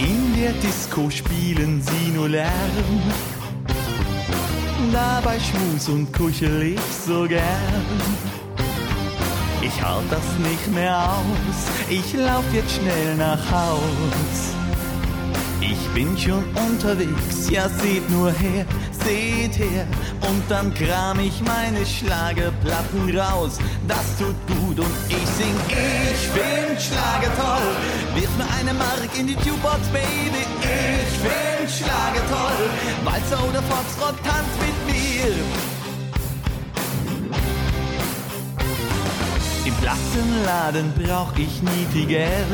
In der Disco spielen sie nur Lärm. Dabei schmus und kuschel ich so gern. Ich halt das nicht mehr aus, ich lauf jetzt schnell nach Haus. Ich bin schon unterwegs, ja seht nur her, seht her. Und dann kram ich meine Schlagerplatten raus. Das tut gut und ich sing, ich find Schlager toll. Wirf mir eine Mark in die Jukebox, Baby. Ich find Schlager toll. Walzer oder Foxtrott, tanz mit mir. Im Plattenladen brauch ich nie viel Geld.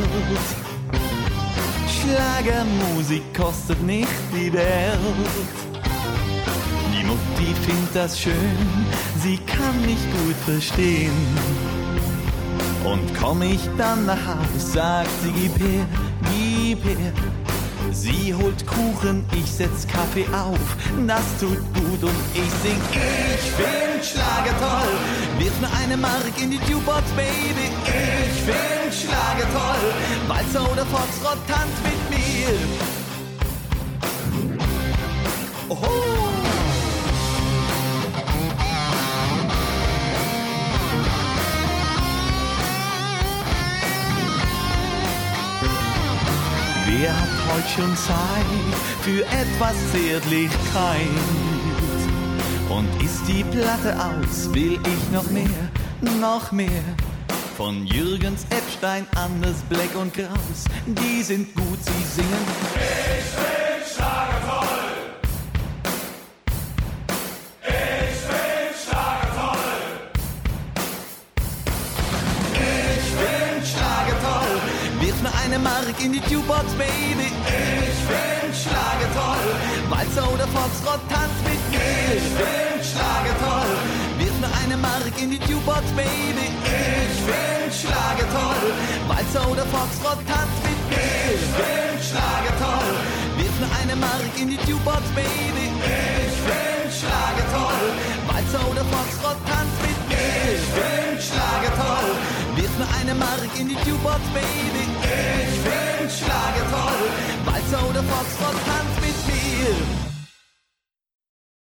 Schlagermusik kostet nicht die Welt. Die Mutti findet das schön, sie kann mich gut verstehen. Und komm ich dann nach Haus, sagt sie, gib her, gib her. Sie holt Kuchen, ich setz Kaffee auf, das tut gut und ich sing, ich find Schlager toll. Wirf mir eine Mark in die Jukebox, Baby, ich find Schlager toll. Walzer oder Foxtrott, tanz mit mir. Oho. Wer hat heute schon Zeit für etwas Zärtlichkeit? Und ist die Platte aus, will ich noch mehr, noch mehr. Von Jürgens, Epstein, Anders, Black und Kraus, die sind gut, sie singen. Ich find Schlager toll. Ich find Schlager toll. Ich find Schlager toll. Wirf mir eine Mark in die Jukebox, Baby. Ich find Schlager toll. Walzer oder Foxtrott, tanz mit mir. Ich find Schlager toll. Wirf mir eine Mark in die Jukebox, Baby. Ich find Schlager toll. Walzer oder Foxtrott, tanz mit mir. Ich find Schlager toll. Wirf mir eine Mark in die Jukebox, Baby. Ich find Schlager toll. Walzer oder Foxtrott, tanz mit mir. Ich find Schlager toll. Wirf mir eine Mark in die Jukebox, Baby. Ich find Schlager toll. Walzer oder Foxtrott, tanz mit mir.